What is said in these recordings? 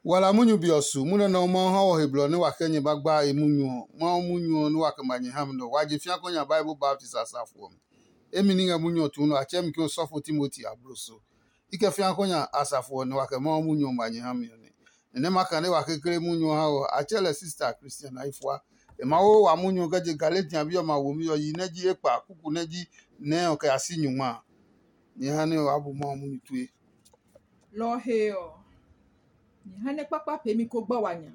Wala munyu biosu muna na mo ha o heblo ne wakenye bagba emunyu munyu no wakamanye hamno waje fia konya Bible Baptist asafo emini nga munyu tu no achem ki osofo Timothy abroso ike fia konya asafo ne wakama munyu manye hamyo ne maka ne wakekere munyu ha o achele sister Christian aifwa e mawo wa munyu gaje Galatian bio ma wo mi yo yineji epa kuku neji ne o ka asinyuma ni hane abu mo munyu tuwe lo heo ni hane papa pemi ko gbawanya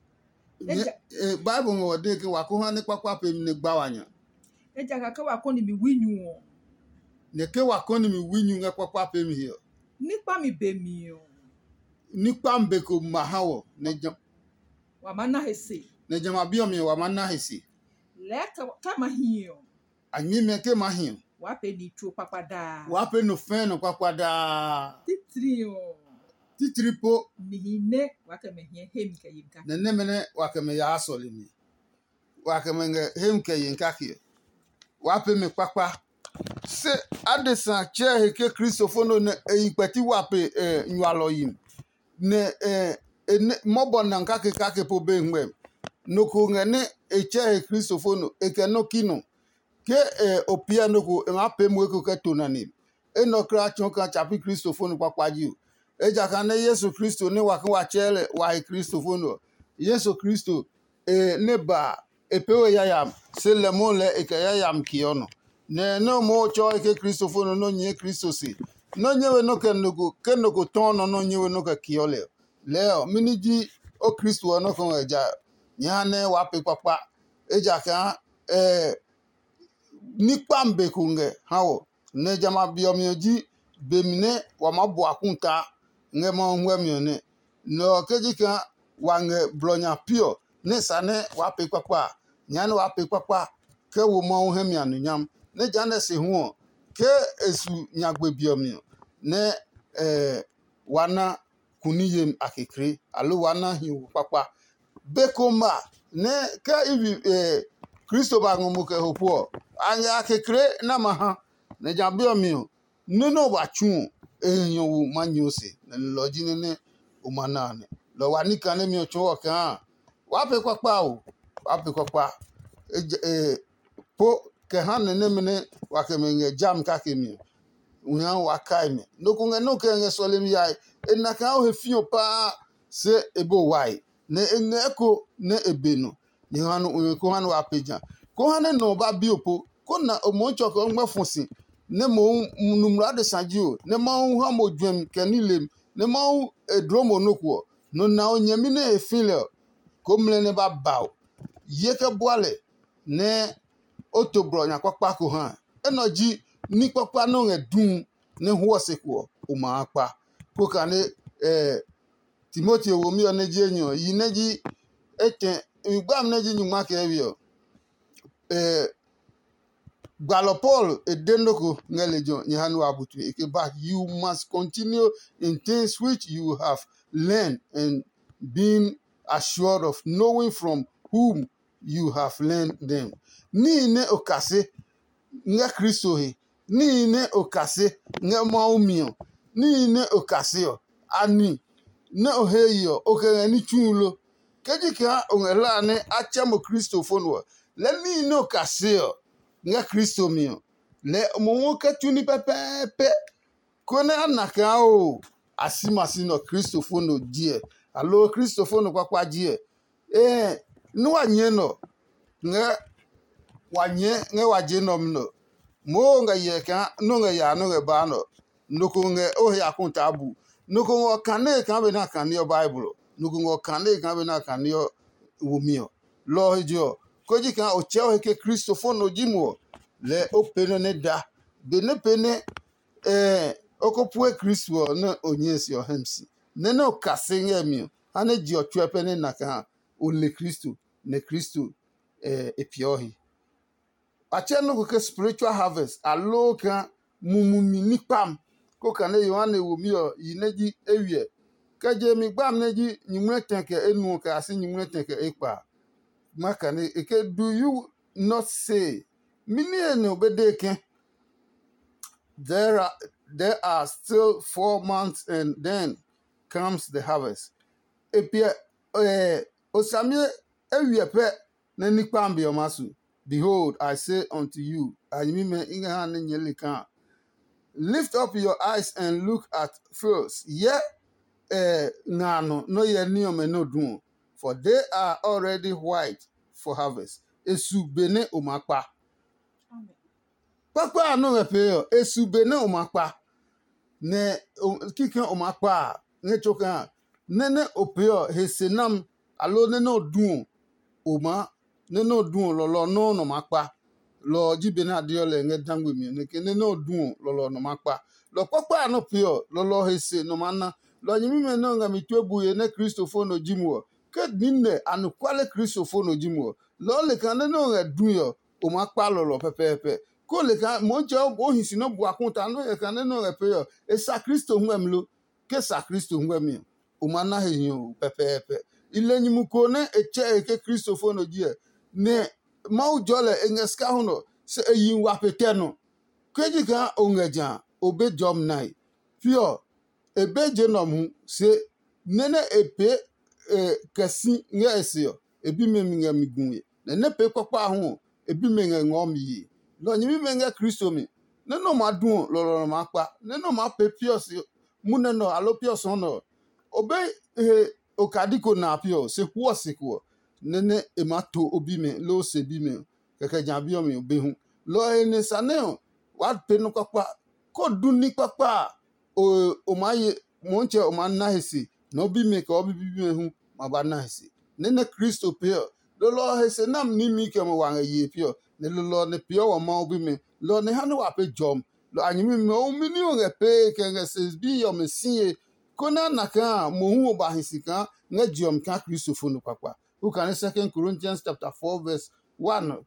Bible ngo de ke wako ne kwakwa pem ne gbawanya eja kaka wa ko ni mi winyu o ne ke wako ni mi winyu nge kwakwa pem here nipa mi be mi o nipa mbeko mahawo ne jam wa mana hese ne jama bio mi wa manna hesi le kama hiyo anyi me ke mahim wa pe ni tro papa da wa pe no fen no kwakwa da titri o titripo mihine wa ka me hie hem ka yinka ne mene wa ke me ya asole mi wa ke me nge hem ke yinka ki wa pe me kwakwa se adesa che he ke Christopher ne eyipati wa pe nwalo yim ne mobo na nkake kake po be ngwe noko ngene eche he Christopher no ekeno kino ke opia noko ma pe mu eko ke tonani enokra chonka chapi Christopher no kwakwaji eja ka ne Yesu Kristo ne wakan wa chele wa he Christopher no Yesu Kristo ne ba epewe yayam se le mo le ekayam kiono ne no mo cho eke Christopher no nye Kristo si no nyewe no ke noko tono no nyewe no ke kiole leo miniji o Kristo no kon eja nyane wa pe papa eja ka nipa mbekunge hawo ne jama biomioji bemine wa mabu akunta nge mo nwemione no kejika wange blonya pio ne sane wa pe papa nyane wa pe papa ke wo mo hemia no nyam ne jane se hu ke esu nyagbe biomio ne wana kuniyem akekre alo wana hiu papa bekoma ne ka ibi Kristo ba ngomu ke hopo anya akekre na maha ne jabiomio neno wachu eyan wo manyose ne loji ne umanane lo wani kan le mi ocho kan wa pe papa o wa pe papa po ke han ne mene wa ke me jam ka ke mi unya wa kai me no ko no ke nge so le mi ai enaka o hefio pa se ebo wai ne eneko ne ebeno ni hanu ko hanu apeja ko hanu no ba bi opo ko na omo choko ngbefunsin ne mo numra de sanjio ne ma hu mo dwem kanilem ne ma edromo nokwo no na onyami na efile ko mle ne ba bawo yeke boale ne otobro nya kwakpa ko han enoji ni kwakpa no ngedun ne huosekwo o ma pa ko kane Timothy wo mi oneji enyo yineji ete igbam neji nyuma ke ebio Galopol edendoko ngelejo nyahanu abutu eke back you must continue in things which you have learned and been assured of knowing from whom you have learned them ni ne okase nga Kristo he ni ne okase nga maumio ni ne okase o ani ne oheyo okere ni chulo kejika ongela ne achamo Kristo fonwo le ni ne okase o nga Kristo mio le mo ka tuni pepepe kone anaka o asimasi no Kristo fono die alo Kristo fono kwakwa die no anye no nga wanye nga waje no mno mo nga ye ka no nga ya no nga ba no nuko nga o ya kunta abu nuko ngo kane ka be na kan yo Bible nuko ngo kane ka be na kan yo wumio lo jo koji kan o che o ke Kristo fono jimo le openo ne da be ne pene okopue Kristo no onyesi o hemsi ne no kase ngemi ane ji o twepene na kan o le Kristo ne Kristo epiohi acheno ko ke spiritual harvest alo kan mumumi nipam ko kan e Yohane wo mi o yineji ewie ka je mi gbam neji nyimre tenke enu ka asi nyimre tenke ekpa maka ne eke do you not say million obedeke there are still 4 months and then comes the harvest epie osamie ewie pe na nipa ambiamasu. Behold, I say unto you, anyime inga ne nyelika. Lift up your eyes and look at first. Ngano no ye niome no dun, for they are already white for harvest. Esu bene umakpa. Amen. Papa ano epe esu bene umakpa. Ne kikan umakpa ne choka nene opeo hesenam alo nene odun oma nene odun lolo no makpa. Lo jibena adiole nge dangwe mi ne ke nene odun lolo no makpa. Lo papa ano peo lolo hese no mana. Lo nyimi no nga mitwebuye ne Christopher no jimwo. Ke nine anu kwale Christopher no jimwo. Lo le kan no nga dunyo o makpa lolo pepepe. Ko le kan monche o hisi no bu akunta no ye kan no nga peyo. E sa Christo nwemlo ke sa Christo nwemi. O mana heyo pepepe. Ile nyimu ko ne eche ke Christopher no jie. Ne mau jole engeska huno se eyin wapete no. Keji kan ongejan obe jom nai. Pio ebe jenom hu se nene epe kasi nge esio ebi me nge migunye nene pe kokpa hu ebi me nge ngomi lo nyimi me nge Kristo mi neno madun lo makpa neno ma pe pios muneno alo pios no obe okadiko na pio se kuo sikuo nene emato obi me lo se bi me keke jabio mi obe hu lo ene saneo wa pe no kokpa ko duni kokpa o maye monche o manahisi no bi me ka obi bi hu mabanahisi nene Kristo pio lo hese nam ni mi ke mo wanga ye pio ne lo ne pio wa ma obi me lo ne hanu wa pe jom lo anyimi me o mi ni o nge pe ke nge se bi yo me sie kona naka mo hu ba hisika nge jom ka Kristo fo no papa who can 2 Corinthians chapter 4 verse 1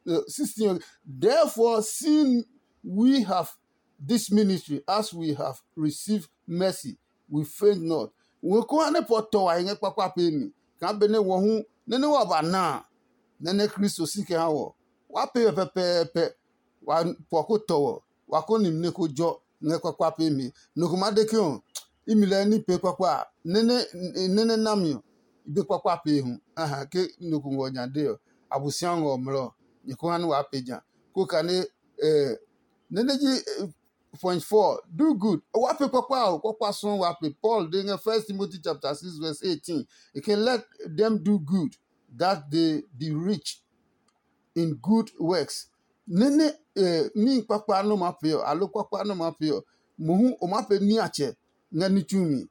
16. Therefore, seeing we have this ministry, as we have received mercy, we faint not. We ko ane poto wa nge papa pe mi. Kan bene wo hu nene wa ba na. Nene Kristo sike hawo. Wa pe pe wa poko to wa ko nim ne ko jo nge papa pe mi. No kuma de kion. Imile ni pe papa. Nene namio. Ibe papa pe hu. Aha ke no ko ngonya de abusian ngo mlo. Ni ko anu wa peja. Ko kane neneji point 4 do good wape papa son wape Paul in 1 Timothy chapter 6 verse 18 you can let them do good that they be rich in good works nene ni papa no mapeo alo papa no mapeo muhu o mape ni ache ngani chumi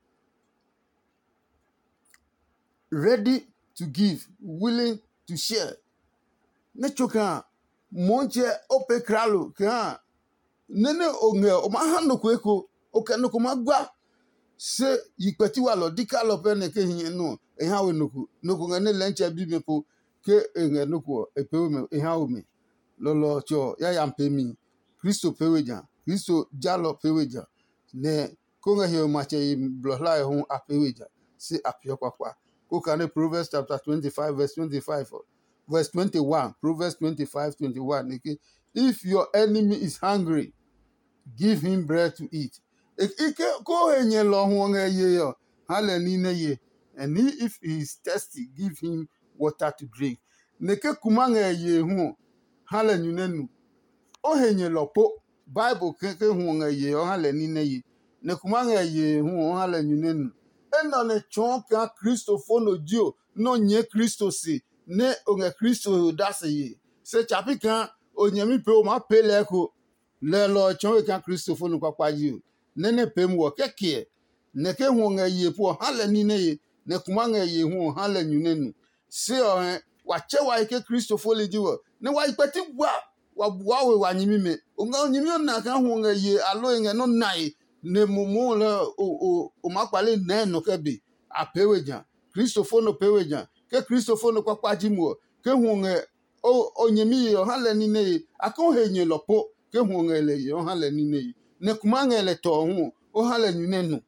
ready to give willing to share ne choka monche ope kralo ka nene onge o ma hanu kweko o kanu ko magba se yipeti wa lo dika lo pe ne ke hin no eha we nuku ngane lenche bi mepo ke nge nuku epe me eha o me lolo cho ya yampe mi Kristo peweja Kristo jalo peweja ne ko nge he ma che blola ho apeweja se apio kwakwa ko kane Proverbs chapter 25 verse 25 verse 21 Proverbs 25:21 if your enemy is hungry give him bread to eat. Ike ko enye lo hu nge ye yo. Hale ni ne ye. And if he is thirsty, give him water to drink. Neke kuma nge ye hu. Hale nyunenu. O henye lo po. Bible ke hu nge ye yo hale ni ne ye. Ne kuma nge ye hu hale nyunenu. Eno ne chon ka Kristo fono dio no nye Kristo si ne onge Kristo da se ye. Se chapi kan onyemi pe o ma pele ko le lo chon kan Christopher no papa yi nene pem wo keke ne ke hu nga ye po hala ni ne ye ne kuma nga ye hu hala nyunenu se o wa che wa ke Christopher le ji wo ne wa ipeti wa we wa nyimi me o nga nyimi na kan hu nga ye alo nga no nai ne mumu le o ma pale ne no ke bi apeweja Christopher no peweja ke Christopher no papa ji mo ke hu nga o nyimi yo hala ni ne akon henye lopo ke hu ngele yo hala ni ne kuma ngele to hu o hala nyunenu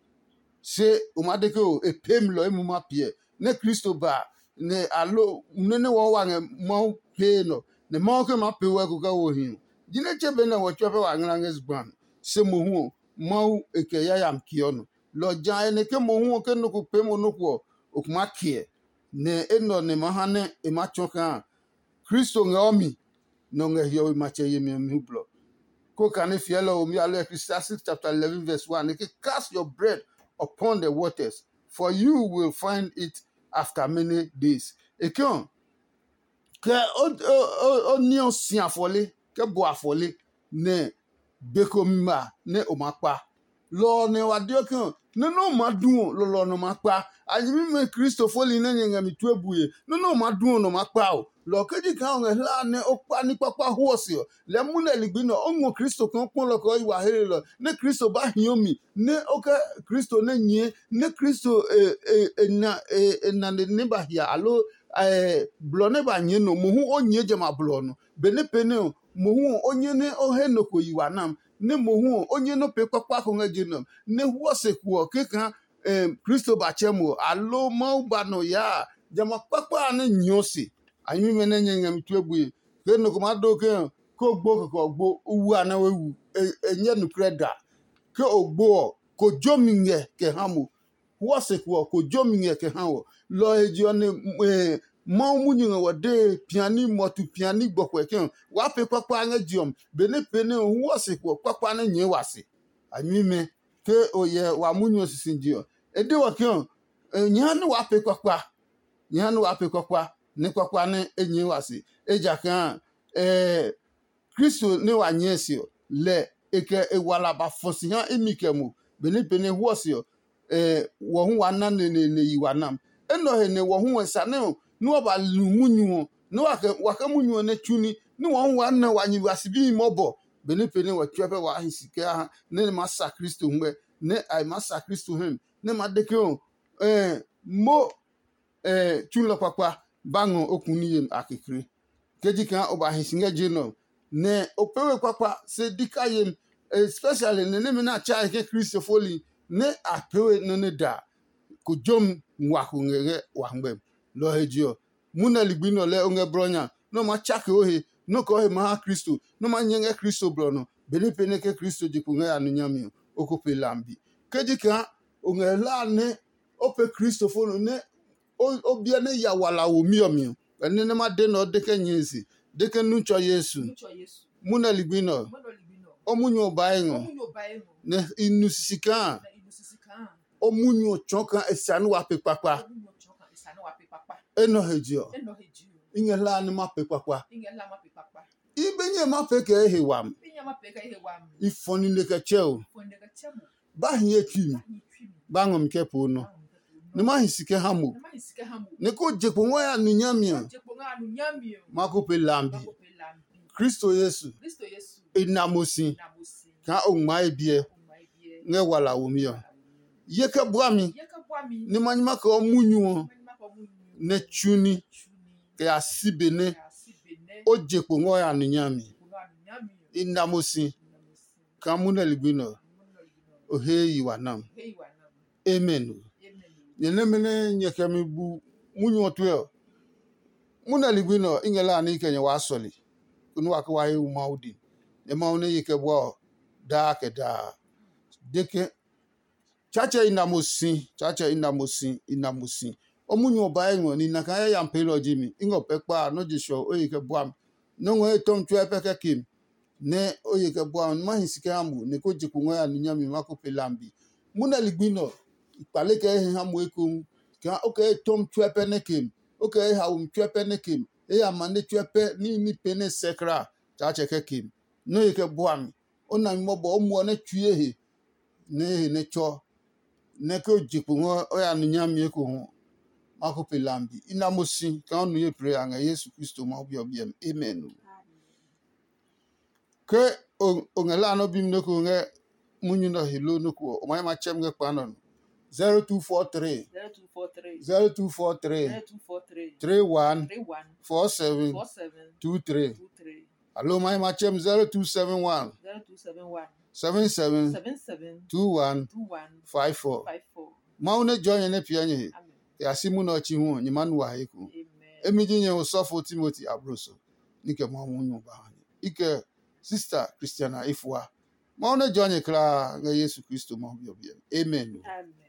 se o madeke o epem lo emu mapie ne Kristo ba ne alo nene wo wa nge mo pe no ne mo ke ma pe wa ku ka wo hin jine chebe na wo chebe wa ngran ngesban se mo hu mo eke ya yam kiono lo ja ene ke mo hu ke no ku pe mo no ku okuma kie ne eno ne mahane emachoka Kristo ngeomi no ngehio mache yemi hublo ko kan fielo mi alo Ecclesiastes chapter 11 verse 1 cast your bread upon the waters for you will find it after many days ekon ke o ni o sin afole ke bo afole ne bekomima ne omakpa lo ne wadio kan no madun lo no makpa ayimi me Kristo foli ne nyen mi tuebuye no madun no makpa o lo keji kan o la ne opa ni papa huosi le mu na ligbi no onwo Kristo kan pon lo ko iwa here lo ne Kristo ba hiomi ne oke Kristo ne nye ne Kristo na ne ba hia alo blo ne ba nye no mu hu onye jema blo no bene pene mo hu onye ne ohe no ko yiwa nam ne mo hu onye no pe kwakwa ko ngaji nam ne huose ku keka Kristo ba chemo alo ma ba no ya jama kwakwa ne nyosi anyi me ne nyam tuebu ke no ko ma do ke ko gbo uwu ana wewu enye no kreda ke ogbo ko jominye ke hamu huose ku ko jominye ke hawo lo ejo ne ma munyu wode piani motu piani gbokwe ken wa pe kwakwa anga diom bene pene huose ku kwakwa na nye wase anyi me ke oye wa munyu sisinjio ede wa ken nyan wa pe kwakwa ne kwakwa ne enye wase eja kan Kristo ne wa nyesi le eke ewala ba fosihan emikemu bene pene huose wo hu wa na ne yiwa nam eno he ne wo hu sa ne no ba lumunyu no waka munyu ne tuni ni won wa na wanyi wasibi mobo bene pene wa twepe wa hisike ha ne masa Kristo mwe ne ai masa Kristo hem ne madeke o mo chulo kwakwa bango okuni yem akikri keji kan oba hisinga jeno ne opewe kwakwa se dika yem especially ne me na cha ke Kristo foli ne apewe no ne da ko jom nwa ko ngere wa mbe lo hejio muna ligbino le onge bronya no ma chake ohe no ko he ma Kristo no ma nyenge Kristo brono beni pene ke Kristo jikunga anu nyami okope lambi kejika onge la ne ope Kristo fono ne obia ne ya wala wo miomi ene ne ma de no de ke nyezi de ke nucho Yesu muna ligbino omunyo baengo ne inusisika omunyo chonka esanu wa pe papa eno hejio inge la ni ma pe kwakwa ibenye ma pe ke ehewam ifoni ne ke cheo ba hie twim ba ngom ke po no ne ma hisike hamu ne ko jepo nwa ya nunyamia mako pe lambi Kristo Yesu inamosi ka o ma ebie nge wala wo mi yeke boami ni manyima ko munyu ne chuni ke asibene ojepo ngo ya nyami inamosi kamuna ligbino oheyi wanam amen yenemene nyekemi bu munyu otwe muna ligbino ingela ni kenye wasoli kunu akwa he maudi e maune yeke bo da ke da deke chacha inamosi omunyo ba enwo ni na kan ya mpelo jimi ingo pepa no jisho oyike boam no ngo etom twa peke kim ne oyike boam ma hisike hamu ne ko jikungo ya nyami mako pelambi muna ligbino ipaleke he hamu ekum ka oke tom twa pene kim oke ha twa pene kim e ya mane twa pe ni pene sekra chacha ke kim no yike boam ona mmobo omu ne twie he ne cho ne ko jikungo ya nyami eko ho mako pelambi inamosi ka onu ye pray anga Yesu Kristo ma obi obiem amen ke ongela no bim no ko nge munyu no hilo no ko o ma chem nge panon 0243 31 47 23 allo ma chem 0271 77 21 54 maune join ne pianye ya simu no chi hu ni manu wa heku emiji nye usofo Timothy abroso nike mo munyu ba ike sister Christiana ifwa maune join kra nga Yesu Kristo mo bi amen.